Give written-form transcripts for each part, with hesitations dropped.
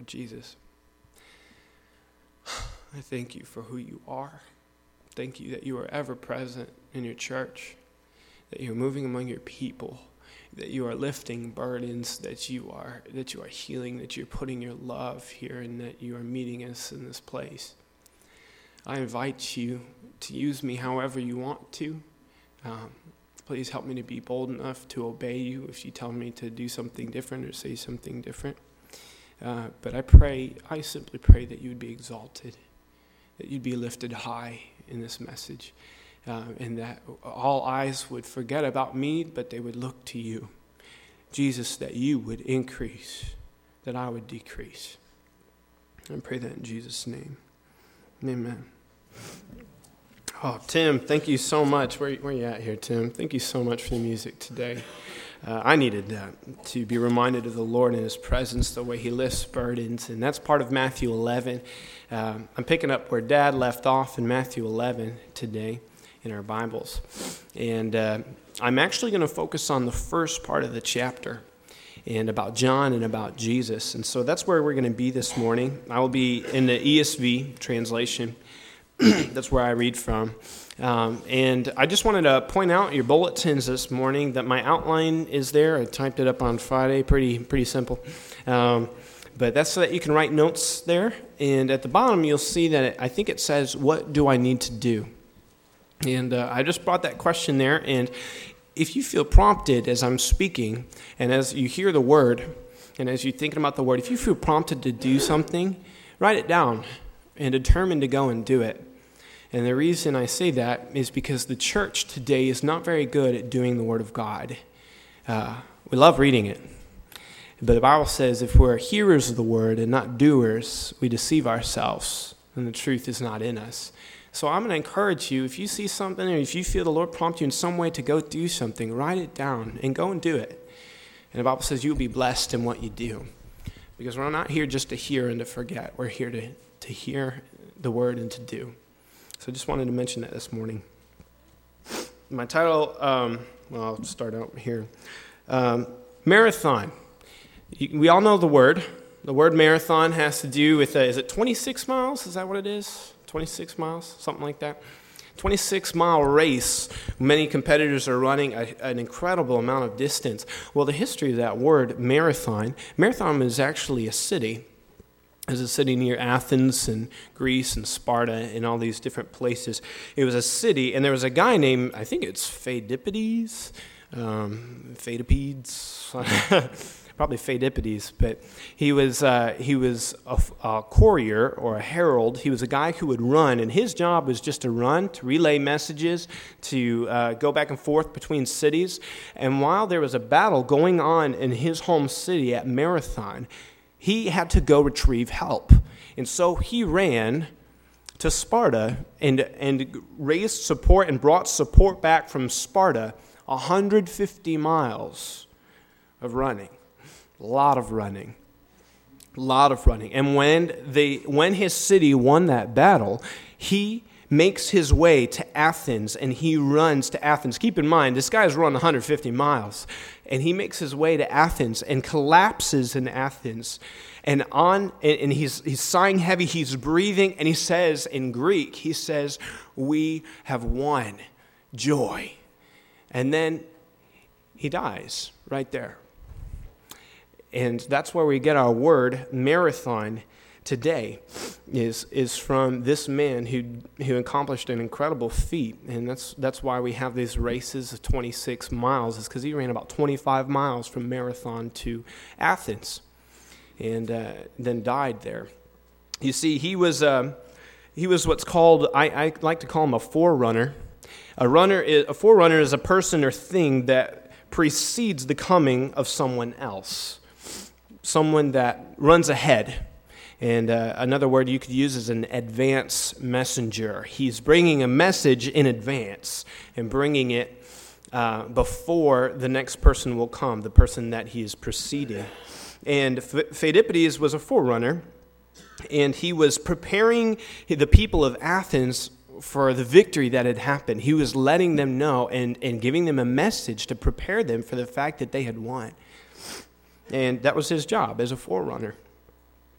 Lord Jesus, I thank you for who you are. Thank you that you are ever present in your church, that you're moving among your people, that you are lifting burdens, that you are healing, that you're putting your love here, and that you are meeting us in this place. I invite you to use me however you want to. Please help me to be bold enough to obey you if you tell me to do something different or say something different. But I simply pray that you would be exalted, that you'd be lifted high in this message. And that all eyes would forget about me, but they would look to you. Jesus, that you would increase, that I would decrease. I pray that in Jesus' name. Amen. Oh, Tim, thank you so much. Where are you at here, Tim? Thank you so much for the music today. I needed that, to be reminded of the Lord and his presence, the way he lifts burdens, and that's part of Matthew 11. I'm picking up where Dad left off in Matthew 11 today in our Bibles. And I'm actually going to focus on the first part of the chapter and about John and about Jesus. And so that's where we're going to be this morning. I will be in the ESV translation. That's where I read from. And I just wanted to point out your bulletins this morning that my outline is there. I typed it up on Friday, pretty simple. But that's so that you can write notes there. And at the bottom, you'll see that I think it says, what do I need to do? And I just brought that question there, and if you feel prompted as I'm speaking, and as you hear the word, and as you're thinking about the word, if you feel prompted to do something, write it down and determine to go and do it. And the reason I say that is because the church today is not very good at doing the Word of God. We love reading it, but the Bible says if we're hearers of the Word and not doers, we deceive ourselves, and the truth is not in us. So I'm going to encourage you, if you see something or if you feel the Lord prompt you in some way to go do something, write it down and go and do it. And the Bible says you'll be blessed in what you do. Because we're not here just to hear and to forget. We're here to hear the word and to do. So I just wanted to mention that this morning. My title, I'll start out here. Marathon. We all know the word. The word marathon has to do with, is it 26 miles? Is that what it is? 26 miles, something like that. 26-mile race. Many competitors are running an incredible amount of distance. Well, the history of that word, marathon is actually a city. There's a city near Athens and Greece and Sparta and all these different places. It was a city, and there was a guy named, I think it's Pheidippides, probably Pheidippides, but he was a courier or a herald. He was a guy who would run, and his job was just to run, to relay messages, to go back and forth between cities. And while there was a battle going on in his home city at Marathon, he had to go retrieve help. And so he ran to Sparta and raised support and brought support back from Sparta, 150 miles of running. A lot of running. And when his city won that battle, he makes his way to Athens, and he runs to Athens. Keep in mind, this guy's run 150 miles, and he makes his way to Athens and collapses in Athens. And he's sighing heavy, he's breathing, and he says in Greek, "We have won, joy." And then he dies right there. And that's where we get our word marathon today, is from this man who accomplished an incredible feat. And that's why we have these races of 26 miles, is because he ran about 25 miles from Marathon to Athens and then died there. You see, he was what's called, I like to call him a forerunner. A forerunner is a person or thing that precedes the coming of someone else. Someone that runs ahead. And another word you could use is an advance messenger. He's bringing a message in advance and bringing it before the next person will come, the person that he is preceding. And Pheidippides was a forerunner, and he was preparing the people of Athens for the victory that had happened. He was letting them know and giving them a message to prepare them for the fact that they had won. And that was his job as a forerunner.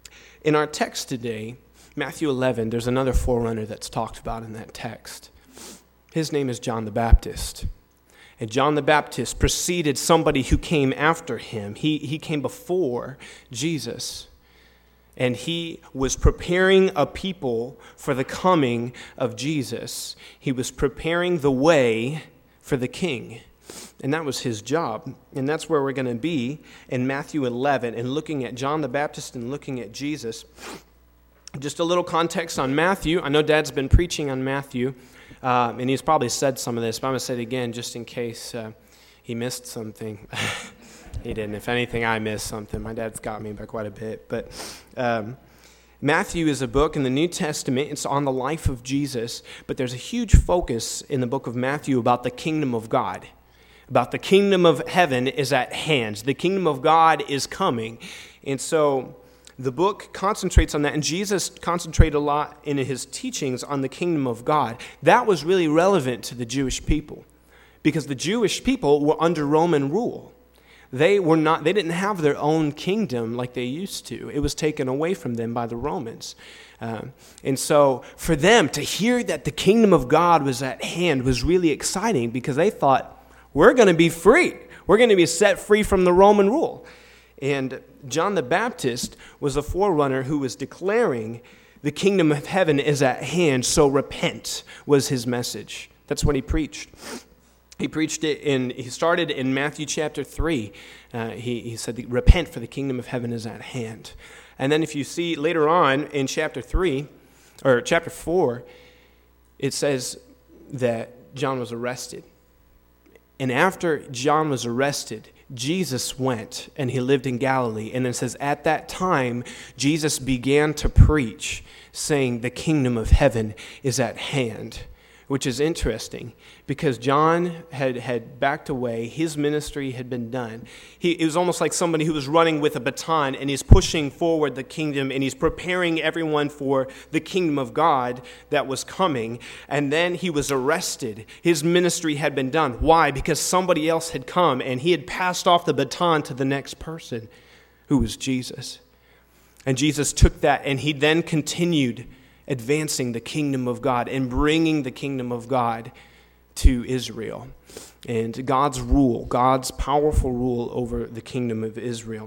In our text today, Matthew 11, there's another forerunner that's talked about in that text. His name is John the Baptist. And John the Baptist preceded somebody who came after him. He came before Jesus. And he was preparing a people for the coming of Jesus. He was preparing the way for the king. And that was his job. And that's where we're going to be in Matthew 11 and looking at John the Baptist and looking at Jesus. Just a little context on Matthew. I know Dad's been preaching on Matthew. And he's probably said some of this, but I'm going to say it again just in case he missed something. He didn't. If anything, I missed something. My dad's got me by quite a bit. But Matthew is a book in the New Testament. It's on the life of Jesus. But there's a huge focus in the book of Matthew about the kingdom of God, about the kingdom of heaven is at hand. The kingdom of God is coming. And so the book concentrates on that, and Jesus concentrated a lot in his teachings on the kingdom of God. That was really relevant to the Jewish people because the Jewish people were under Roman rule. They didn't have their own kingdom like they used to. It was taken away from them by the Romans. And so for them to hear that the kingdom of God was at hand was really exciting because they thought, we're going to be free. We're going to be set free from the Roman rule. And John the Baptist was a forerunner who was declaring the kingdom of heaven is at hand, so repent was his message. That's what he preached. He preached it he started in Matthew chapter 3. He said, repent for the kingdom of heaven is at hand. And then if you see later on in chapter 4, it says that John was arrested. And after John was arrested, Jesus went and he lived in Galilee. And it says, at that time, Jesus began to preach, saying, the kingdom of heaven is at hand, which is interesting because John had backed away. His ministry had been done. It was almost like somebody who was running with a baton and he's pushing forward the kingdom and he's preparing everyone for the kingdom of God that was coming. And then he was arrested. His ministry had been done. Why? Because somebody else had come and he had passed off the baton to the next person, who was Jesus. And Jesus took that and he then continued advancing the kingdom of God and bringing the kingdom of God to Israel and God's rule, God's powerful rule over the kingdom of Israel.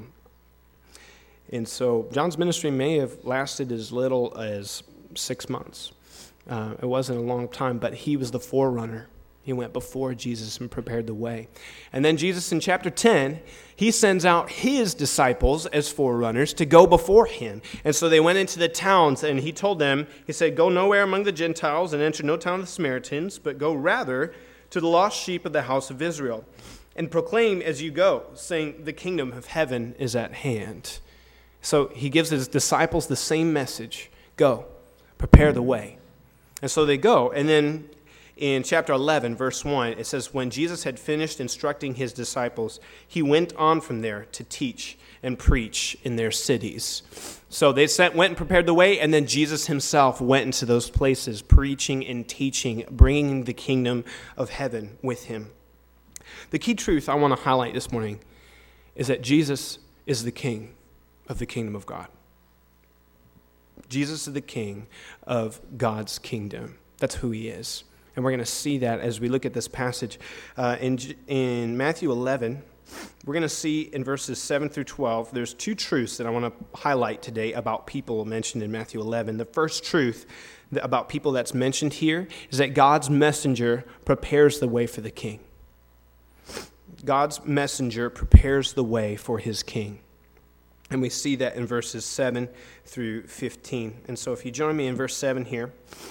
And so John's ministry may have lasted as little as 6 months. It wasn't a long time, but he was the forerunner. He went before Jesus and prepared the way. And then Jesus in chapter 10, he sends out his disciples as forerunners to go before him. And so they went into the towns and he told them, he said, go nowhere among the Gentiles and enter no town of the Samaritans, but go rather to the lost sheep of the house of Israel and proclaim as you go, saying the kingdom of heaven is at hand. So he gives his disciples the same message. Go, prepare the way. And so they go. And then in chapter 11, verse 1, it says, when Jesus had finished instructing his disciples, he went on from there to teach and preach in their cities. So they went and prepared the way, and then Jesus himself went into those places, preaching and teaching, bringing the kingdom of heaven with him. The key truth I want to highlight this morning is that Jesus is the king of the kingdom of God. Jesus is the king of God's kingdom. That's who he is. And we're going to see that as we look at this passage. In Matthew 11, we're going to see in verses 7 through 12, there's two truths that I want to highlight today about people mentioned in Matthew 11. The first truth about people that's mentioned here is that God's messenger prepares the way for the king. God's messenger prepares the way for his king. And we see that in verses 7 through 15. And so if you join me in verse 7 here.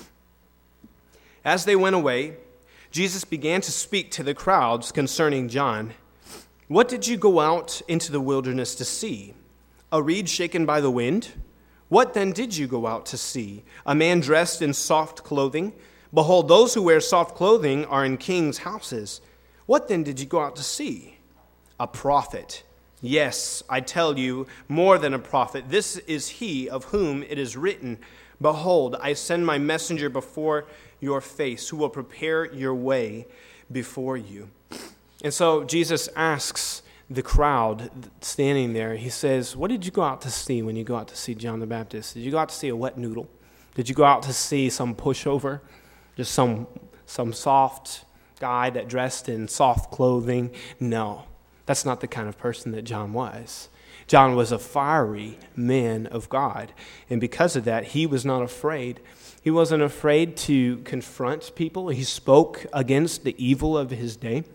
As they went away, Jesus began to speak to the crowds concerning John. What did you go out into the wilderness to see? A reed shaken by the wind? What then did you go out to see? A man dressed in soft clothing? Behold, those who wear soft clothing are in kings' houses. What then did you go out to see? A prophet. Yes, I tell you, more than a prophet. This is he of whom it is written, behold, I send my messenger before your face, who will prepare your way before you. And so Jesus asks the crowd standing there, he says, what did you go out to see when you go out to see John the Baptist? Did you go out to see a wet noodle? Did you go out to see some pushover? Just some soft guy that dressed in soft clothing? No, that's not the kind of person that John was. John was a fiery man of God, and because of that, he was not afraid. He wasn't afraid to confront people. He spoke against the evil of his day.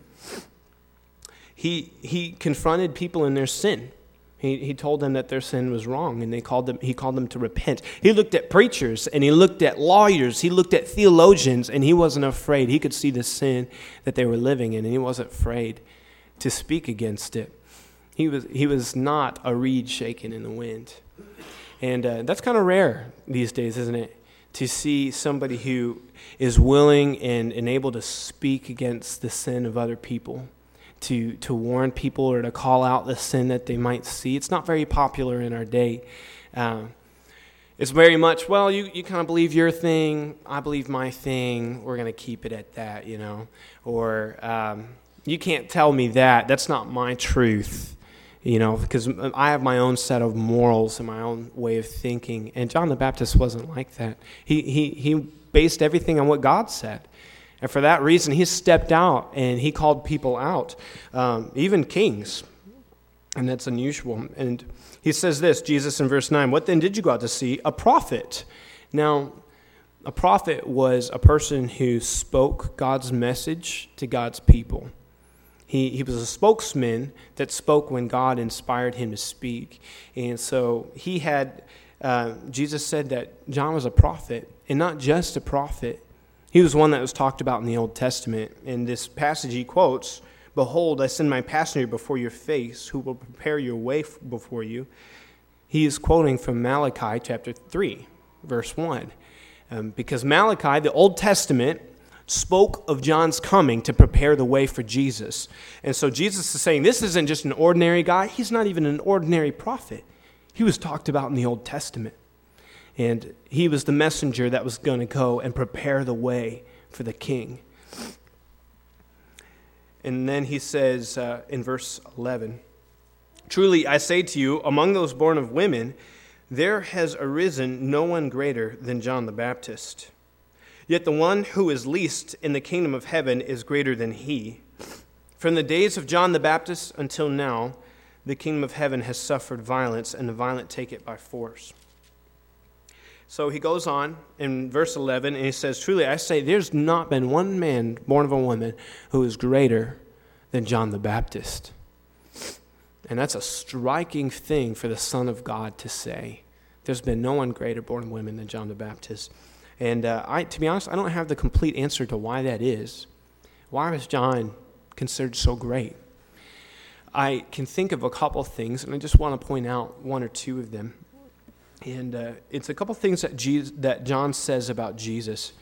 He confronted people in their sin. He told them that their sin was wrong, and he called them to repent. He looked at preachers, and he looked at lawyers. He looked at theologians, and he wasn't afraid. He could see the sin that they were living in, and he wasn't afraid to speak against it. He was not a reed shaken in the wind. And that's kind of rare these days, isn't it? To see somebody who is willing and able to speak against the sin of other people, to warn people or to call out the sin that they might see. It's not very popular in our day. It's very much, well, you kind of believe your thing, I believe my thing, we're going to keep it at that, you know. Or you can't tell me that, that's not my truth, you know, because I have my own set of morals and my own way of thinking. And John the Baptist wasn't like that. He based everything on what God said. And for that reason, he stepped out and he called people out, even kings. And that's unusual. And he says this, Jesus in verse 9, what then did you go out to see? A prophet. Now, a prophet was a person who spoke God's message to God's people. He was a spokesman that spoke when God inspired him to speak. And so he had, Jesus said that John was a prophet, and not just a prophet. He was one that was talked about in the Old Testament. In this passage he quotes, behold, I send my passenger before your face, who will prepare your way before you. He is quoting from Malachi chapter 3, verse 1. Because Malachi, the Old Testament, spoke of John's coming to prepare the way for Jesus. And so Jesus is saying, this isn't just an ordinary guy. He's not even an ordinary prophet. He was talked about in the Old Testament. And he was the messenger that was going to go and prepare the way for the king. And then he says in verse 11, truly I say to you, among those born of women, there has arisen no one greater than John the Baptist. Yet the one who is least in the kingdom of heaven is greater than he. From the days of John the Baptist until now, the kingdom of heaven has suffered violence, and the violent take it by force. So he goes on in verse 11, and he says, truly I say, there's not been one man born of a woman who is greater than John the Baptist. And that's a striking thing for the Son of God to say. There's been no one greater born of women than John the Baptist. And to be honest, I don't have the complete answer to why that is. Why was John considered so great? I can think of a couple things, and I just want to point out one or two of them. And it's a couple things that John says about Jesus.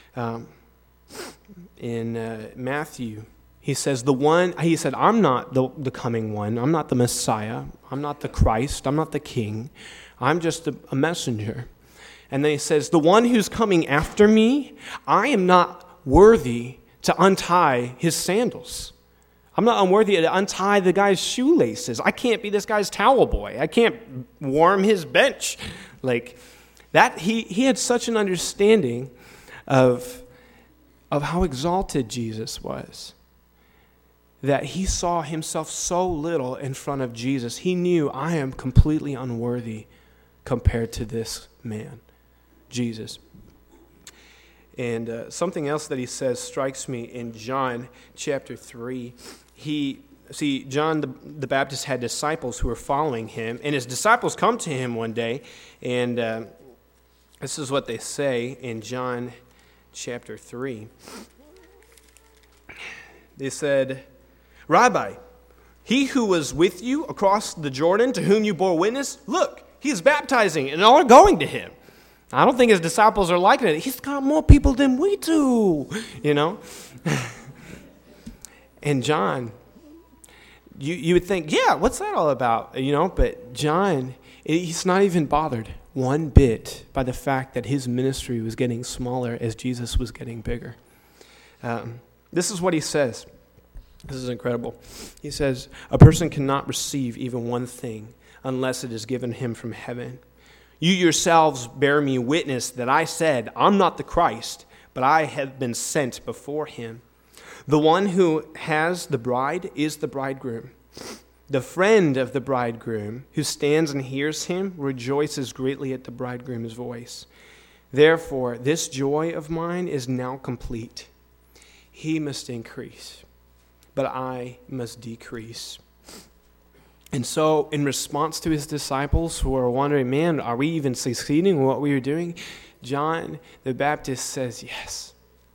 In Matthew, he said, I'm not the coming one. I'm not the Messiah. I'm not the Christ. I'm not the King. I'm just a messenger. And then he says, the one who's coming after me, I am not worthy to untie his sandals. I'm not unworthy to untie the guy's shoelaces. I can't be this guy's towel boy. I can't warm his bench. Like that, he had such an understanding of how exalted Jesus was, that he saw himself so little in front of Jesus. He knew, I am completely unworthy compared to this man, Jesus. And something else that he says strikes me in John chapter 3. John the Baptist had disciples who were following him, and his disciples come to him one day, and this is what they say in John chapter 3. They said, Rabbi, he who was with you across the Jordan, to whom you bore witness, look, he is baptizing, and all are going to him. I don't think his disciples are liking it. He's got more people than we do, you know. And John, you would think, yeah, what's that all about? You know, but John, he's not even bothered one bit by the fact that his ministry was getting smaller as Jesus was getting bigger. This is what he says. This is incredible. He says, a person cannot receive even one thing unless it is given him from heaven. You yourselves bear me witness that I said, I'm not the Christ, but I have been sent before him. The one who has the bride is the bridegroom. The friend of the bridegroom who stands and hears him rejoices greatly at the bridegroom's voice. Therefore, this joy of mine is now complete. He must increase, but I must decrease. And so, in response to his disciples who are wondering, man, are we even succeeding in what we are doing? John the Baptist says, yes.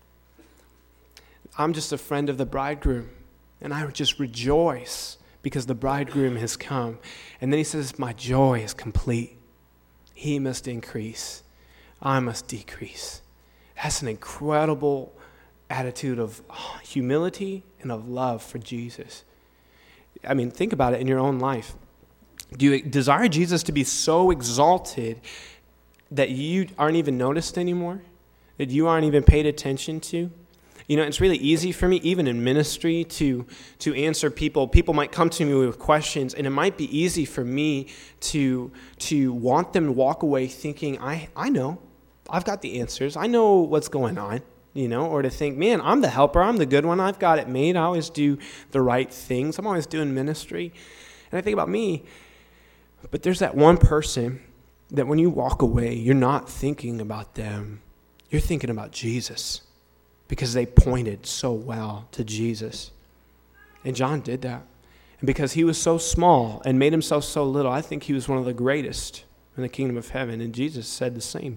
I'm just a friend of the bridegroom, and I just rejoice because the bridegroom has come. And then he says, my joy is complete. He must increase. I must decrease. That's an incredible attitude of humility and of love for Jesus. I mean, think about it in your own life. Do you desire Jesus to be so exalted that you aren't even noticed anymore? That you aren't even paid attention to? You know, it's really easy for me, even in ministry, to answer people. People might come to me with questions, and it might be easy for me to want them to walk away thinking, I know. I've got the answers. I know what's going on, you know, or to think, man, I'm the helper. I'm the good one. I've got it made. I always do the right things. I'm always doing ministry. And I think about me, but there's that one person that when you walk away, you're not thinking about them. You're thinking about Jesus because they pointed so well to Jesus. And John did that. And because he was so small and made himself so little, I think he was one of the greatest in the kingdom of heaven. And Jesus said the same.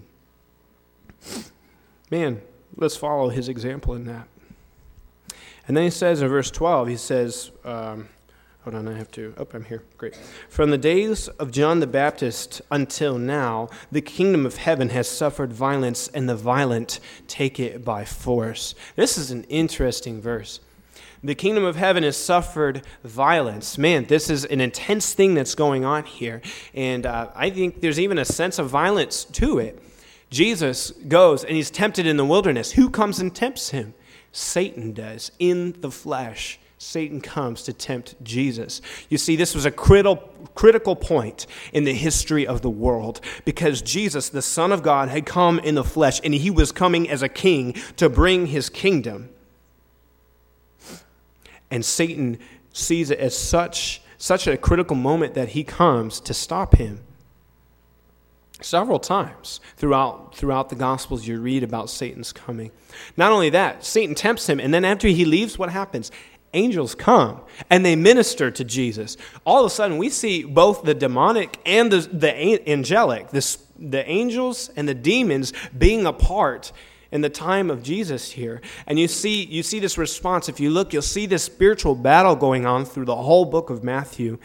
Man, let's follow his example in that. And then he says in verse 12, he says, hold on, I'm here. Great. From the days of John the Baptist until now, the kingdom of heaven has suffered violence, and the violent take it by force. This is an interesting verse. The kingdom of heaven has suffered violence. Man, this is an intense thing that's going on here. And I think there's even a sense of violence to it. Jesus goes and he's tempted in the wilderness. Who comes and tempts him? Satan does, in the flesh. Satan comes to tempt Jesus. You see, this was a critical point in the history of the world because Jesus, the Son of God, had come in the flesh, and he was coming as a king to bring his kingdom. And Satan sees it as such a critical moment that he comes to stop him. Several times throughout the Gospels, you read about Satan's coming. Not only that, Satan tempts him, and then after he leaves, what happens? Angels come, and they minister to Jesus. All of a sudden, we see both the demonic and the angelic, the angels and the demons being a part in the time of Jesus here. And you see this response. If you look, you'll see this spiritual battle going on through the whole book of Matthew.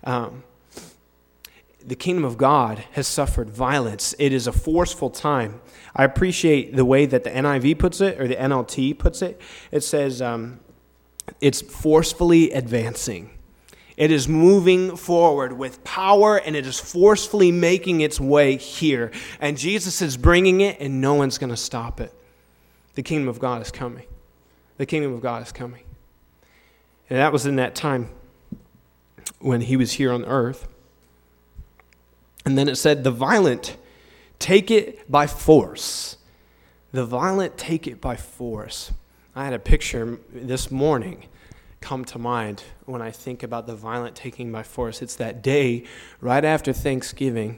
The kingdom of God has suffered violence. It is a forceful time. I appreciate the way that the NIV puts it, or the NLT puts it. It says it's forcefully advancing. It is moving forward with power, and it is forcefully making its way here. And Jesus is bringing it, and no one's going to stop it. The kingdom of God is coming. The kingdom of God is coming. And that was in that time when he was here on earth. And then it said, the violent take it by force. The violent take it by force. I had a picture this morning come to mind when I think about the violent taking by force. It's that day right after Thanksgiving.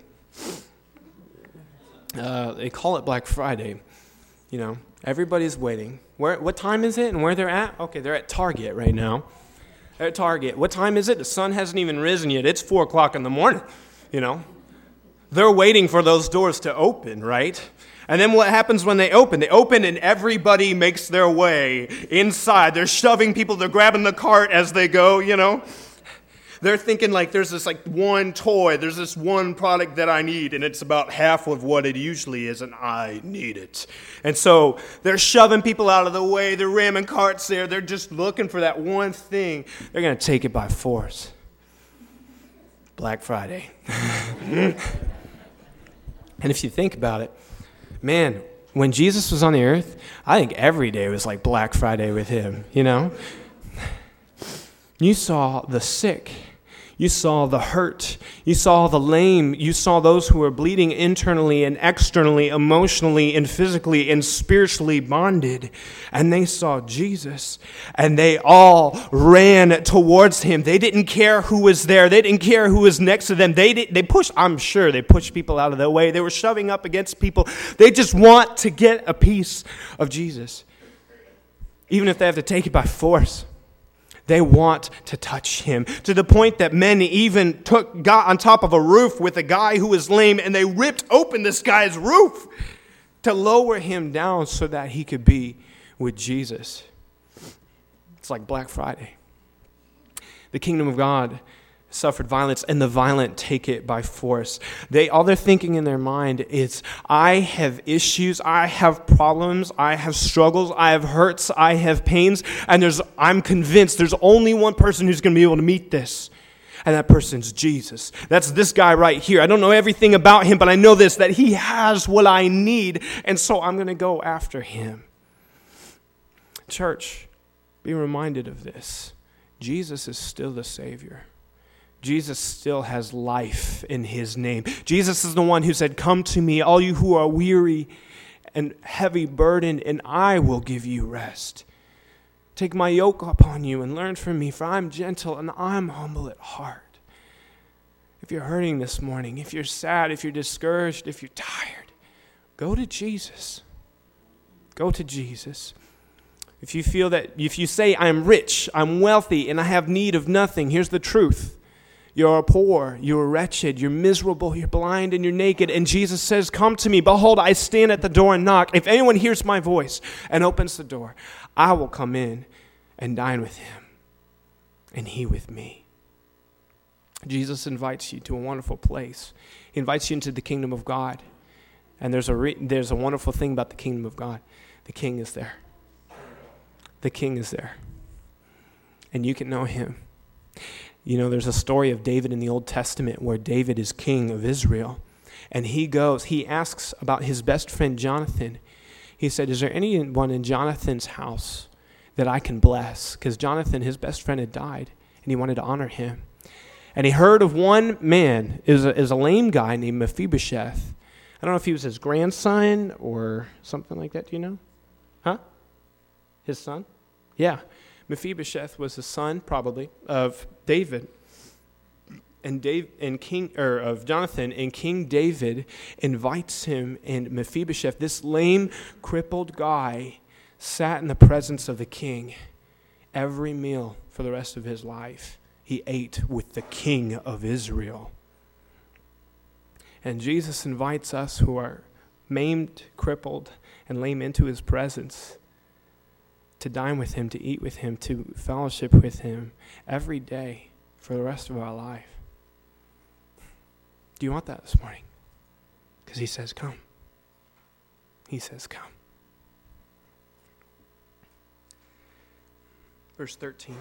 They call it Black Friday. You know, everybody's waiting. What time is it and where they're at? Okay, they're at Target right now. They're at Target. What time is it? The sun hasn't even risen yet. It's 4 o'clock in the morning, you know. They're waiting for those doors to open, right? And then what happens when they open? They open and everybody makes their way inside. They're shoving people. They're grabbing the cart as they go, you know. They're thinking like there's this like one toy. There's this one product that I need, and it's about half of what it usually is, and I need it. And so they're shoving people out of the way. They're ramming carts there. They're just looking for that one thing. They're going to take it by force. Black Friday. And if you think about it, man, when Jesus was on the earth, I think every day was like Black Friday with him, you know? You saw the sick. You saw the hurt. You saw the lame. You saw those who were bleeding internally and externally, emotionally and physically and spiritually bonded. And they saw Jesus. And they all ran towards him. They didn't care who was there. They didn't care who was next to them. I'm sure they pushed people out of their way. They were shoving up against people. They just want to get a piece of Jesus. Even if they have to take it by force. They want to touch him, to the point that men even got on top of a roof with a guy who was lame, and they ripped open this guy's roof to lower him down so that he could be with Jesus. It's like Black Friday. The kingdom of God suffered violence, and the violent take it by force. All they're thinking in their mind is, I have issues, I have problems, I have struggles, I have hurts, I have pains, and I'm convinced there's only one person who's going to be able to meet this, and that person's Jesus. That's this guy right here. I don't know everything about him, but I know this, that he has what I need, and so I'm going to go after him. Church, be reminded of this. Jesus is still the Savior. Jesus still has life in his name. Jesus is the one who said, come to me, all you who are weary and heavy burdened, and I will give you rest. Take my yoke upon you and learn from me, for I'm gentle and I'm humble at heart. If you're hurting this morning, if you're sad, if you're discouraged, if you're tired, go to Jesus. Go to Jesus. If you say, I'm rich, I'm wealthy, and I have need of nothing, here's the truth. You're poor, you're wretched, you're miserable, you're blind, and you're naked. And Jesus says, come to me. Behold, I stand at the door and knock. If anyone hears my voice and opens the door, I will come in and dine with him, and he with me. Jesus invites you to a wonderful place. He invites you into the kingdom of God. And there's a wonderful thing about the kingdom of God. The king is there. The king is there. And you can know him. You know, there's a story of David in the Old Testament where David is king of Israel. And he asks about his best friend Jonathan. He said, is there anyone in Jonathan's house that I can bless? Because Jonathan, his best friend, had died, and he wanted to honor him. And he heard of one man, is a lame guy named Mephibosheth. I don't know if he was his grandson or something like that. Do you know? Huh? His son? Yeah. Mephibosheth was the son, probably, of David of Jonathan, and King David invites him, and Mephibosheth, this lame, crippled guy, sat in the presence of the king every meal for the rest of his life. He ate with the king of Israel. And Jesus invites us who are maimed, crippled, and lame into his presence to dine with him, to eat with him, to fellowship with him every day for the rest of our life. Do you want that this morning? Because he says, come. He says, come. Verse 13.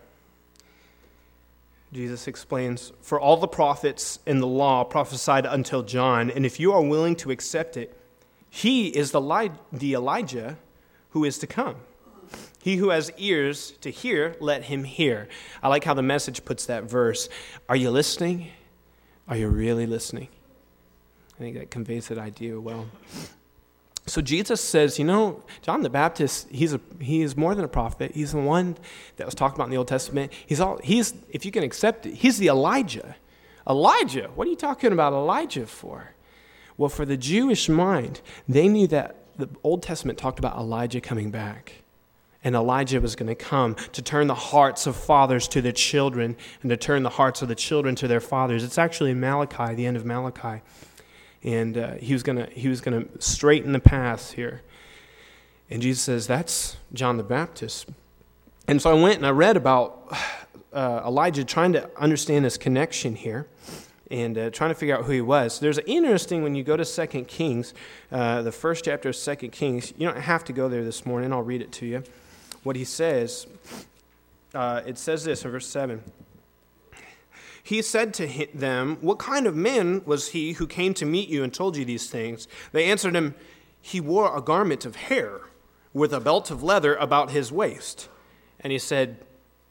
Jesus explains, for all the prophets in the law prophesied until John, and if you are willing to accept it, he is the Elijah who is to come. He who has ears to hear, let him hear. I like how the Message puts that verse. Are you listening? Are you really listening? I think that conveys that idea well. So Jesus says, John the Baptist, he is more than a prophet. He's the one that was talked about in the Old Testament. He's if you can accept it, he's the Elijah. Elijah? What are you talking about Elijah for? Well, for the Jewish mind, they knew that the Old Testament talked about Elijah coming back. And Elijah was going to come to turn the hearts of fathers to their children and to turn the hearts of the children to their fathers. It's actually in Malachi, the end of Malachi. And he was going to straighten the path here. And Jesus says, that's John the Baptist. And so I went and I read about Elijah, trying to understand this connection here and trying to figure out who he was. There's an interesting, when you go to 2 Kings, the first chapter of 2 Kings, you don't have to go there this morning. I'll read it to you. What he says, it says this in verse 7. He said to them, what kind of man was he who came to meet you and told you these things? They answered him, he wore a garment of hair with a belt of leather about his waist. And he said,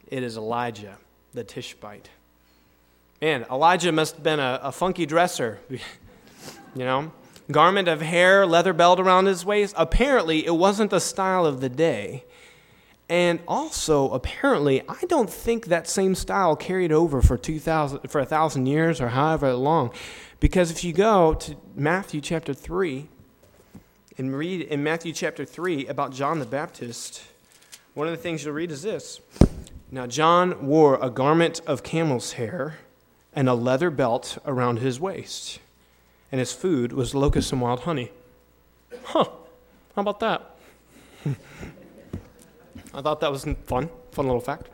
It is Elijah, the Tishbite. Man, Elijah must have been a funky dresser, Garment of hair, leather belt around his waist. Apparently, it wasn't the style of the day. And also, apparently, I don't think that same style carried over for 1,000 years or however long. Because if you go to Matthew chapter 3 and read in Matthew chapter 3 about John the Baptist, one of the things you'll read is this. Now, John wore a garment of camel's hair and a leather belt around his waist. And his food was locusts and wild honey. How about that? I thought that was fun little fact.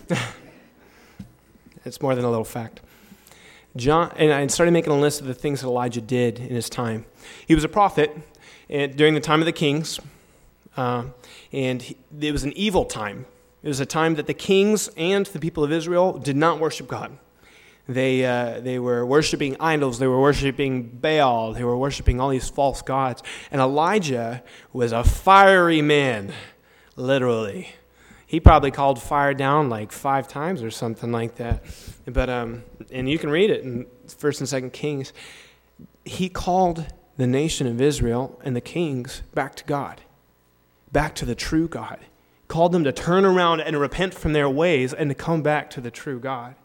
It's more than a little fact. And I started making a list of the things that Elijah did in his time. He was a prophet during the time of the kings, and it was an evil time. It was a time that the kings and the people of Israel did not worship God. They were worshiping idols. They were worshiping Baal. They were worshiping all these false gods. And Elijah was a fiery man, literally. He probably called fire down like 5 times or something like that. But and you can read it in 1st and 2nd Kings. He called the nation of Israel and the kings back to God, back to the true God. Called them to turn around and repent from their ways and to come back to the true God.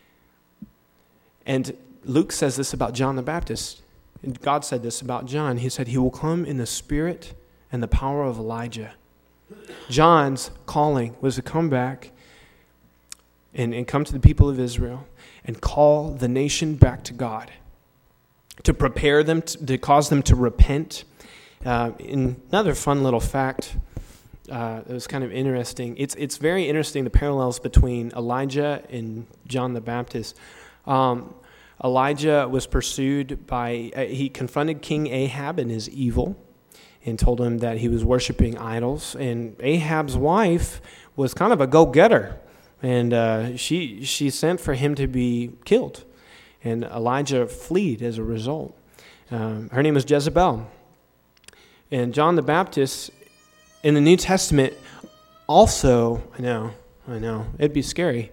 And Luke says this about John the Baptist. And God said this about John. He said, he will come in the spirit and the power of Elijah. John's calling was to come back and come to the people of Israel and call the nation back to God, to prepare them, to cause them to repent. Another fun little fact that was kind of interesting. It's very interesting, the parallels between Elijah and John the Baptist. Elijah was pursued he confronted King Ahab in his evil and told him that he was worshiping idols. And Ahab's wife was kind of a go-getter, and she sent for him to be killed. And Elijah fled as a result. Her name was Jezebel. And John the Baptist in the New Testament also, I know, it'd be scary.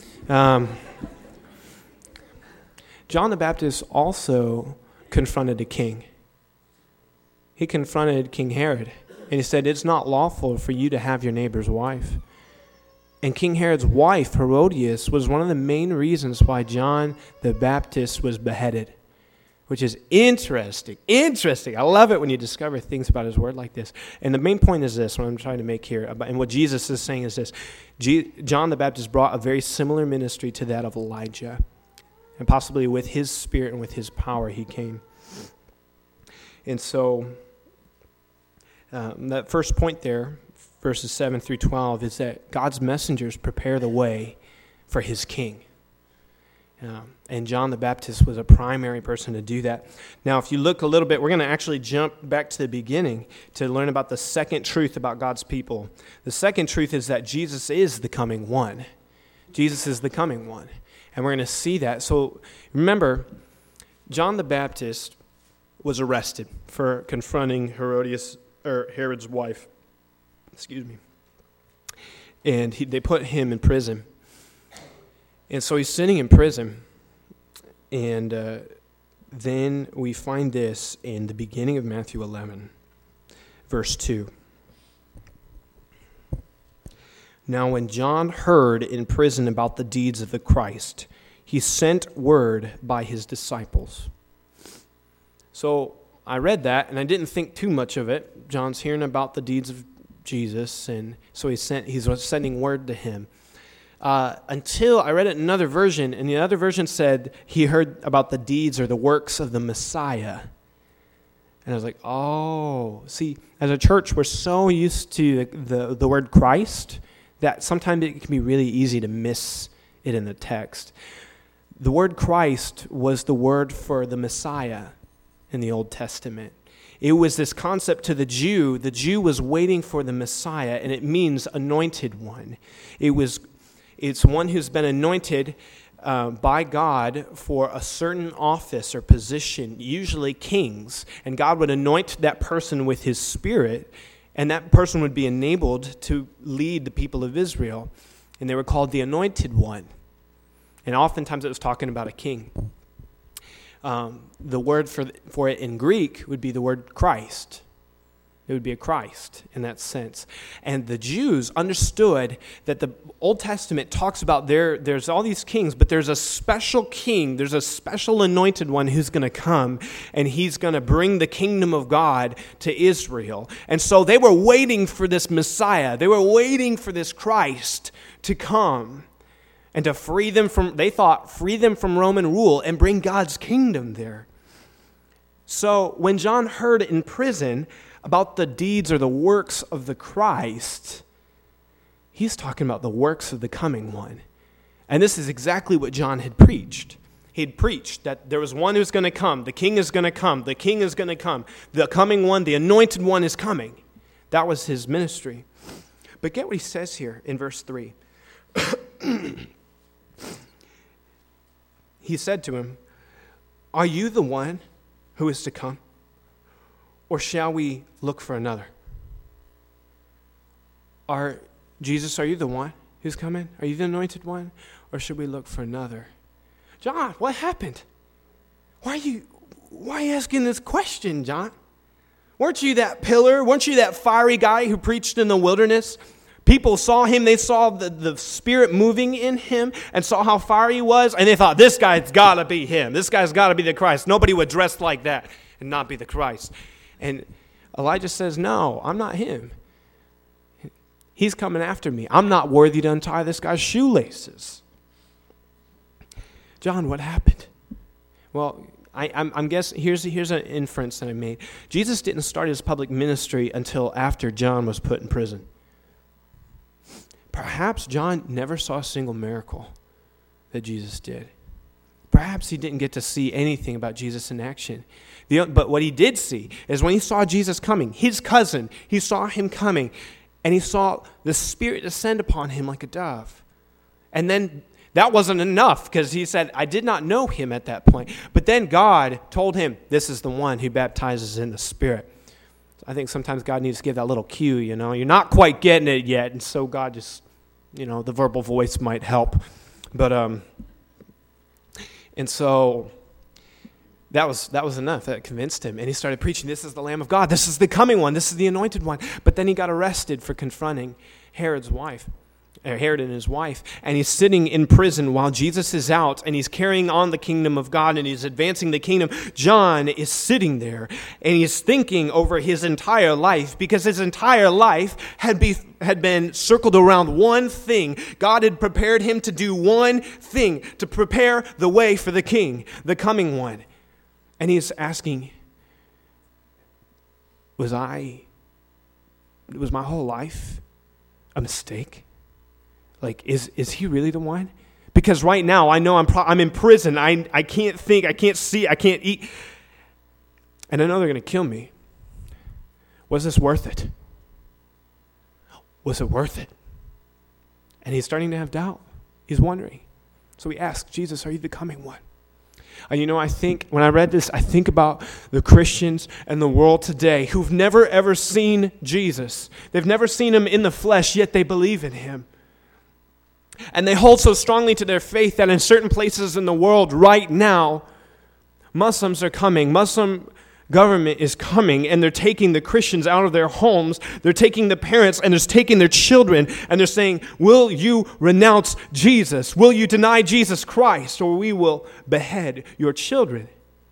John the Baptist also confronted a king. He confronted King Herod, and he said, it's not lawful for you to have your neighbor's wife. And King Herod's wife, Herodias, was one of the main reasons why John the Baptist was beheaded, which is interesting. Interesting. I love it when you discover things about his word like this. And the main point is this, what I'm trying to make here, and what Jesus is saying is this. John the Baptist brought a very similar ministry to that of Elijah. And possibly with his spirit and with his power he came. And so that first point there, verses 7 through 12, is that God's messengers prepare the way for his king. And John the Baptist was a primary person to do that. Now, if you look a little bit, we're going to actually jump back to the beginning to learn about the second truth about God's people. The second truth is that Jesus is the coming one. Jesus is the coming one. And we're going to see that. So remember, John the Baptist was arrested for confronting Herod's wife. And they put him in prison. And so he's sitting in prison. And then we find this in the beginning of Matthew 11, verse 2. Now when John heard in prison about the deeds of the Christ, he sent word by his disciples. So I read that, and I didn't think too much of it. John's hearing about the deeds of Jesus, and so he's sending word to him. Until I read it in another version, and the other version said he heard about the deeds or the works of the Messiah. And I was like, oh. See, as a church, we're so used to the word Christ that sometimes it can be really easy to miss it in the text. The word Christ was the word for the Messiah in the Old Testament. It was this concept to the Jew. The Jew was waiting for the Messiah, and it means anointed one. It's one who's been anointed by God for a certain office or position, usually kings, and God would anoint that person with his spirit, and that person would be enabled to lead the people of Israel. and they were called the Anointed One. And oftentimes it was talking about a king. The word for it in Greek would be the word Christ. It would be a Christ in that sense. And the Jews understood that the Old Testament talks about there's all these kings, but there's a special king, there's a special anointed one who's going to come, and he's going to bring the kingdom of God to Israel. And so they were waiting for this Messiah. They were waiting for this Christ to come and to free them from Roman rule and bring God's kingdom there. So when John heard in prison about the deeds or the works of the Christ, he's talking about the works of the coming one. And this is exactly what John had preached. He had preached that there was one who's going to come. The king is going to come. The king is going to come. The coming one, the anointed one is coming. That was his ministry. But get what he says here in verse 3. He said to him, "Are you the one who is to come? Or shall we look for another?" Jesus, are you the one who's coming? Are you the anointed one? Or should we look for another? John, what happened? Why are you asking this question, John? Weren't you that pillar? Weren't you that fiery guy who preached in the wilderness? People saw him, they saw the Spirit moving in him and saw how fiery he was, and they thought, this guy's got to be him. This guy's got to be the Christ. Nobody would dress like that and not be the Christ. And Elijah says, no, I'm not him. He's coming after me. I'm not worthy to untie this guy's shoelaces. John, what happened? Well, I'm guessing, here's an inference that I made. Jesus didn't start his public ministry until after John was put in prison. Perhaps John never saw a single miracle that Jesus did. Perhaps he didn't get to see anything about Jesus in action. But what he did see is when he saw Jesus coming, his cousin, he saw him coming, and he saw the Spirit descend upon him like a dove. And then that wasn't enough, because he said, I did not know him at that point. But then God told him, this is the one who baptizes in the Spirit. I think sometimes God needs to give that little cue, You're not quite getting it yet, and so God just, the verbal voice might help. But, and so that was enough. That convinced him. And he started preaching, this is the Lamb of God. This is the coming one. This is the anointed one. But then he got arrested for confronting Herod and his wife. And he's sitting in prison while Jesus is out, and he's carrying on the kingdom of God, and he's advancing the kingdom. John is sitting there, and he's thinking over his entire life, because his entire life had been circled around one thing. God had prepared him to do one thing, to prepare the way for the king, the coming one. And he's asking, was my whole life a mistake? Like, is he really the one? Because right now, I know I'm in prison. I can't think, I can't see, I can't eat. And I know they're going to kill me. Was this worth it? Was it worth it? And he's starting to have doubt. He's wondering. So he asks, Jesus, are you the coming one? And I think, when I read this, I think about the Christians and the world today who've never ever seen Jesus. They've never seen him in the flesh, yet they believe in him. And they hold so strongly to their faith that in certain places in the world right now, Muslims are coming. Muslim government is coming, and they're taking the Christians out of their homes. They're taking the parents, and they're taking their children, and they're saying, will you renounce Jesus? Will you deny Jesus Christ, or we will behead your children?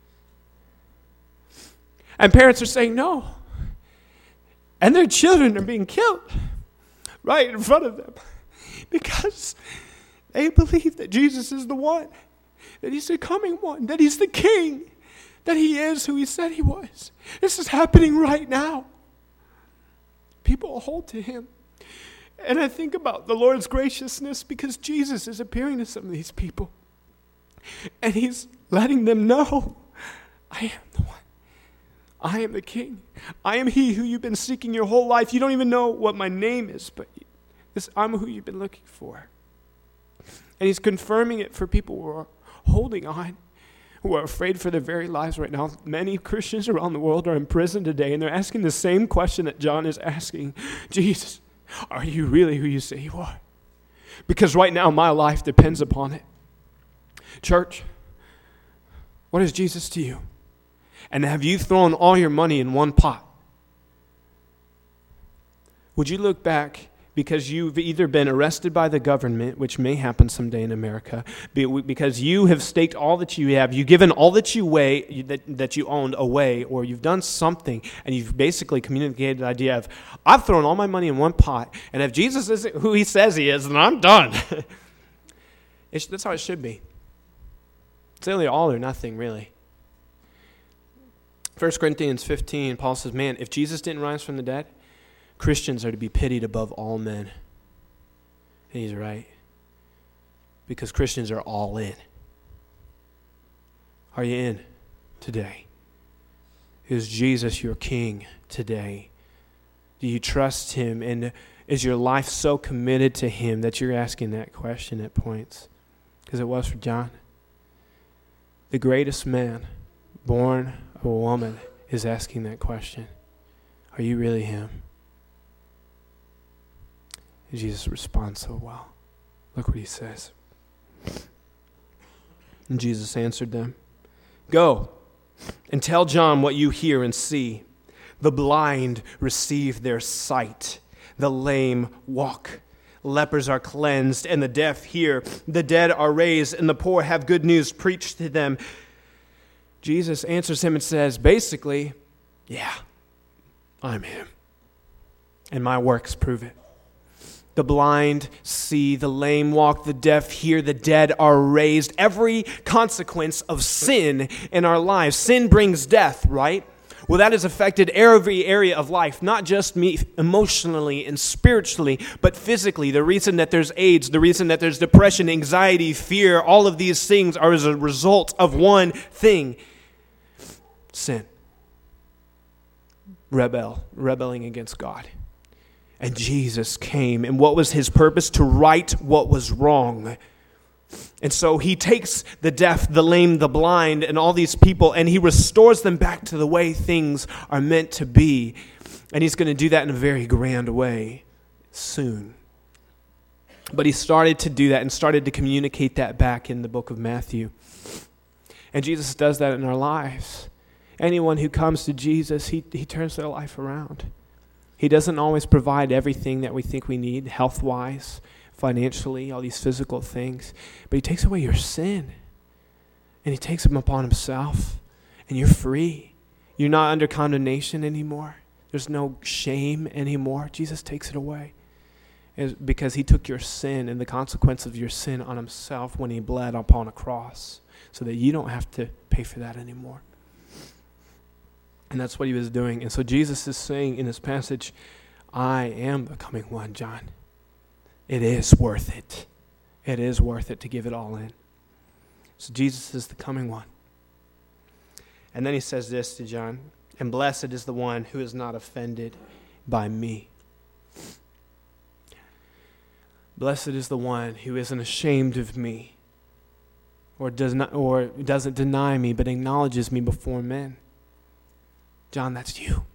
And parents are saying no. And their children are being killed right in front of them, because they believe that Jesus is the one, that he's the coming one, that he's the king, that he is who he said he was. This is happening right now. People hold to him. And I think about the Lord's graciousness, because Jesus is appearing to some of these people. And he's letting them know, I am the one. I am the king. I am he who you've been seeking your whole life. You don't even know what my name is, but I'm who you've been looking for. And he's confirming it for people who are holding on, who are afraid for their very lives right now. Many Christians around the world are in prison today, and they're asking the same question that John is asking. Jesus, are you really who you say you are? because right now my life depends upon it. Church, what is Jesus to you? And have you thrown all your money in one pot? Would you look back because you've either been arrested by the government, which may happen someday in America, because you have staked all that you have, you've given all that you that you owned away, or you've done something, and you've basically communicated the idea of, I've thrown all my money in one pot, and if Jesus isn't who he says he is, then I'm done. That's how it should be. It's really all or nothing, really. 1 Corinthians 15, Paul says, man, if Jesus didn't rise from the dead, Christians are to be pitied above all men. And he's right. Because Christians are all in. Are you in today? Is Jesus your King today? Do you trust him? And is your life so committed to him that you're asking that question at points? Because it was for John. The greatest man born of a woman is asking that question. Are you really him? And Jesus responds so well. Look what he says. And Jesus answered them, go and tell John what you hear and see. The blind receive their sight. The lame walk. Lepers are cleansed and the deaf hear. The dead are raised and the poor have good news preached to them. Jesus answers him and says, basically, yeah, I'm him. And my works prove it. The blind see, the lame walk, the deaf hear, the dead are raised. Every consequence of sin in our lives. Sin brings death, right? Well, that has affected every area of life, not just me emotionally and spiritually, but physically. The reason that there's AIDS, the reason that there's depression, anxiety, fear, all of these things are as a result of one thing. Sin. Rebelling against God. And Jesus came, and what was his purpose? To right what was wrong. And so he takes the deaf, the lame, the blind, and all these people, and he restores them back to the way things are meant to be. And he's going to do that in a very grand way soon. But he started to do that and started to communicate that back in the book of Matthew. And Jesus does that in our lives. Anyone who comes to Jesus, he turns their life around. He doesn't always provide everything that we think we need, health-wise, financially, all these physical things. But he takes away your sin. And he takes them upon himself. And you're free. You're not under condemnation anymore. There's no shame anymore. Jesus takes it away. It's because he took your sin and the consequence of your sin on himself when he bled upon a cross. So that you don't have to pay for that anymore. And that's what he was doing. And so Jesus is saying in this passage, I am the coming one, John. It is worth it. It is worth it to give it all in. So Jesus is the coming one. And then he says this to John, and blessed is the one who is not offended by me. Blessed is the one who isn't ashamed of me, or doesn't deny me, but acknowledges me before men. John, that's you.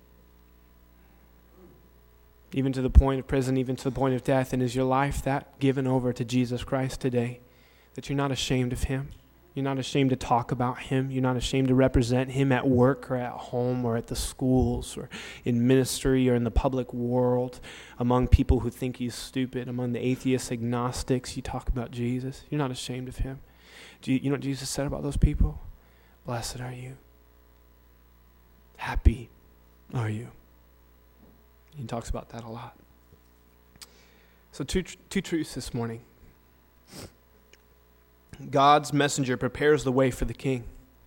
Even to the point of prison, even to the point of death. And is your life that given over to Jesus Christ today? That you're not ashamed of him? You're not ashamed to talk about him? You're not ashamed to represent him at work or at home or at the schools or in ministry or in the public world among people who think he's stupid, among the atheists, agnostics? You talk about Jesus. You're not ashamed of him. You know what Jesus said about those people? Blessed are you. Happy are you. He talks about that a lot. So two truths this morning. God's messenger prepares the way for the king.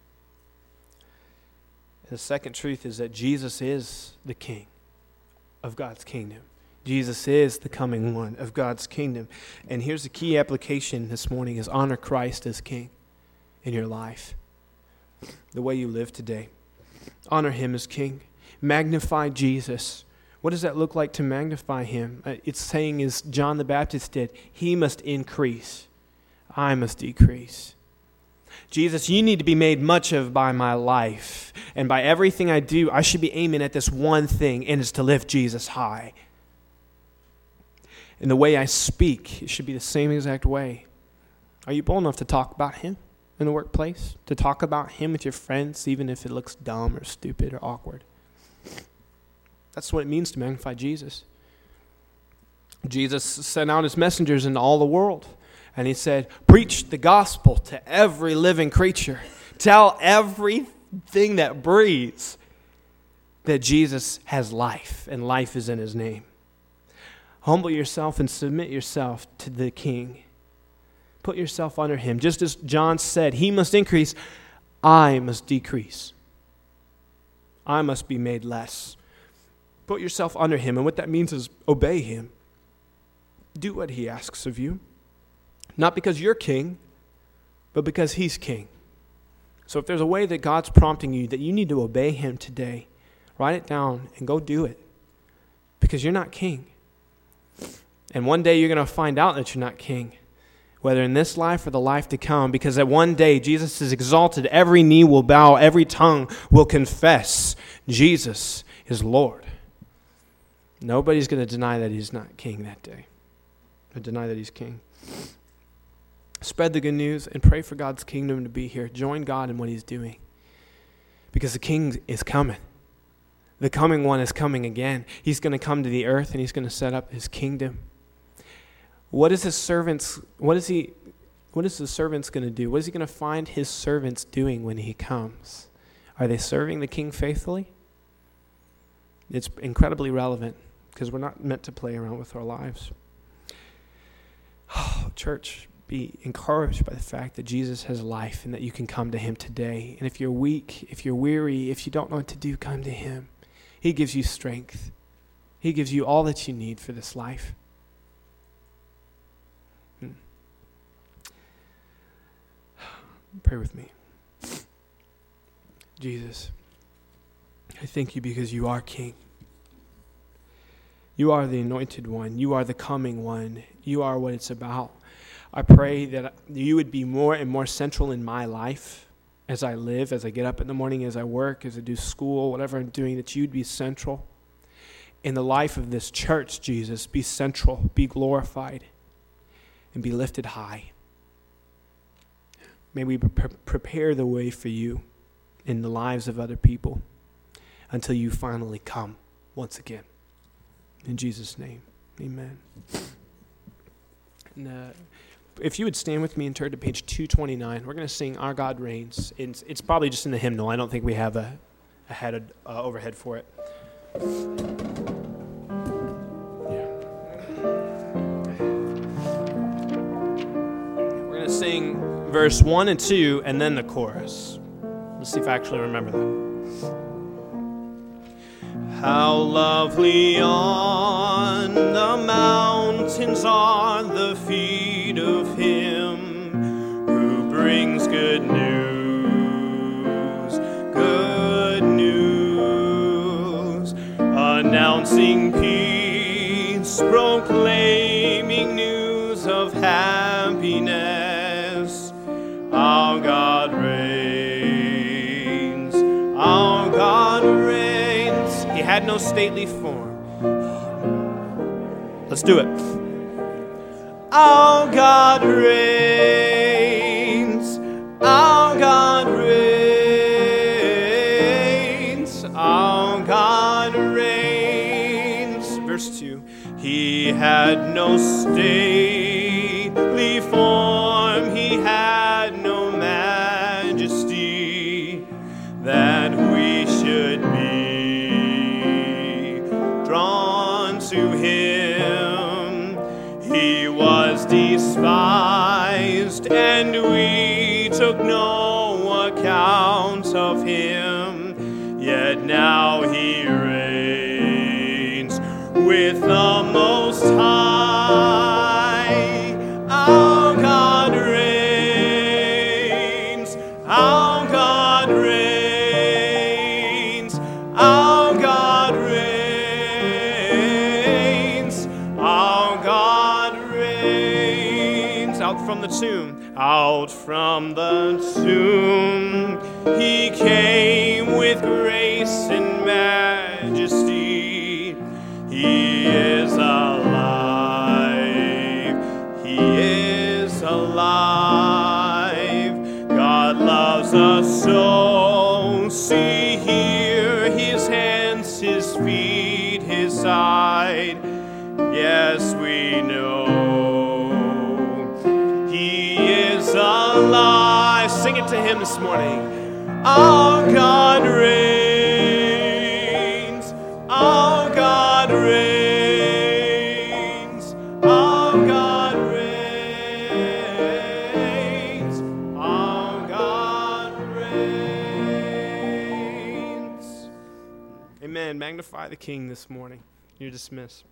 And the second truth is that Jesus is the king of God's kingdom. Jesus is the coming one of God's kingdom. And here's the key application this morning is honor Christ as king in your life. The way you live today. Honor him as king. Magnify Jesus. What does that look like to magnify him? It's saying as John the Baptist did, he must increase. I must decrease. Jesus, you need to be made much of by my life. And by everything I do, I should be aiming at this one thing, and it's to lift Jesus high. And the way I speak, it should be the same exact way. Are you bold enough to talk about him in the workplace? To talk about him with your friends, even if it looks dumb or stupid or awkward? That's what it means to magnify Jesus. Jesus sent out his messengers into all the world. And he said, preach the gospel to every living creature. Tell everything that breathes that Jesus has life, and life is in his name. Humble yourself and submit yourself to the King. Put yourself under him. Just as John said, he must increase, I must decrease. I must be made less. Put yourself under him, and what that means is obey him. Do what he asks of you. Not because you're king, but because he's king. So if there's a way that God's prompting you that you need to obey him today, write it down and go do it. Because you're not king. And one day you're going to find out that you're not king, whether in this life or the life to come, because at one day Jesus is exalted, every knee will bow, every tongue will confess Jesus is Lord. Nobody's going to deny that he's not king that day, or deny that he's king. Spread the good news and pray for God's kingdom to be here. Join God in what he's doing, because the king is coming. The coming one is coming again. He's going to come to the earth and he's going to set up his kingdom. What is the servants going to do? What is he going to find his servants doing when he comes? Are they serving the king faithfully? It's incredibly relevant, because we're not meant to play around with our lives. Oh, church, be encouraged by the fact that Jesus has life and that you can come to him today. And if you're weak, if you're weary, if you don't know what to do, come to him. He gives you strength. He gives you all that you need for this life. Pray with me. Jesus, I thank you because you are King. You are the anointed one. You are the coming one. You are what it's about. I pray that you would be more and more central in my life as I live, as I get up in the morning, as I work, as I do school, whatever I'm doing, that you'd be central. In the life of this church, Jesus, be central, be glorified, and be lifted high. May we prepare the way for you in the lives of other people until you finally come once again. In Jesus' name, amen. And, if you would stand with me and turn to page 229, we're going to sing Our God Reigns. It's probably just in the hymnal. I don't think we have a overhead for it. We're going to sing verse 1 and 2 and then the chorus. Let's see if I actually remember that. How lovely on the mountains are the feet of him who brings good news, announcing peace, proclaiming news of happiness. Our God reigns, our God reigns. He had no stately form. Let's do it. Our God reigns, our God reigns, our God reigns. Verse 2, he had no stately form, he had no majesty, that we should be drawn to him. He was despised, and we took no account of him. Yet now he reigns with the Most High. Our God reigns, our God reigns, our God reigns, our God reigns. Out from the tomb, out from the tomb, he came with grace and majesty. He is alive, his feet, his side. Yes, we know he is alive. Sing it to him this morning. Our God reigns. Our God reigns. Our God reigns. Our God reigns. Amen. Magnify the King this morning. You're dismissed.